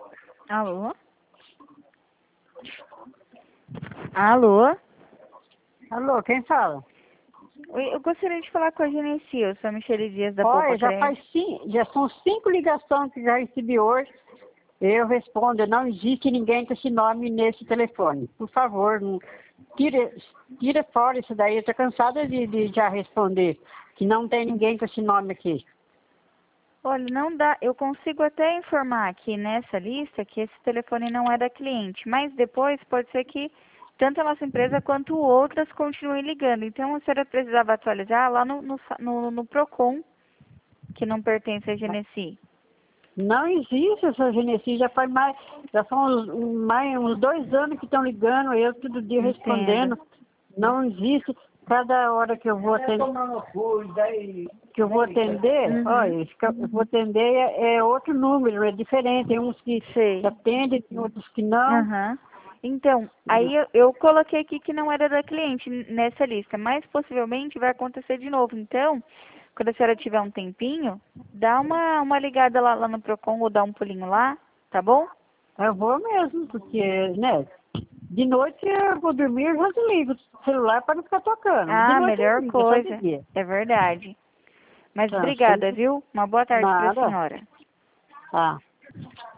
Alô? Alô? Alô, quem fala? Oi, eu gostaria de falar com a Genesi, eu sou a Michele Dias da Olha, Poupa Crédito. já são 5 ligações que já recebi hoje. Eu respondo, não existe ninguém com esse nome nesse telefone. Por favor, tira fora isso daí. Eu estou cansada de já responder que não tem ninguém com esse nome aqui. Olha, não dá, eu consigo até informar aqui nessa lista que esse telefone não é da cliente, mas depois pode ser que tanto a nossa empresa quanto outras continuem ligando. Então a senhora precisava atualizar lá no Procon, que não pertence à Genesi. Não existe essa Genesi, já são uns 2 anos que estão ligando, eu todo dia Entendo. respondendo. Não existe. Cada hora que eu vou atender, olha, eu vou atender é outro número, é diferente. Tem uns que Sei. atendem, tem outros que não. Aham. Então, aí eu coloquei aqui que não era da cliente nessa lista, mas possivelmente vai acontecer de novo. Então, quando a senhora tiver um tempinho, dá uma ligada lá no Procon ou dá um pulinho lá, tá bom? Eu vou mesmo, porque, né, de noite eu vou dormir, eu já desligo o celular para não ficar tocando. De Ah, noite eu melhor desligo, é só de coisa. dia. É verdade. Mas Tá, obrigada, viu? Uma boa tarde para a nada. senhora. Tá.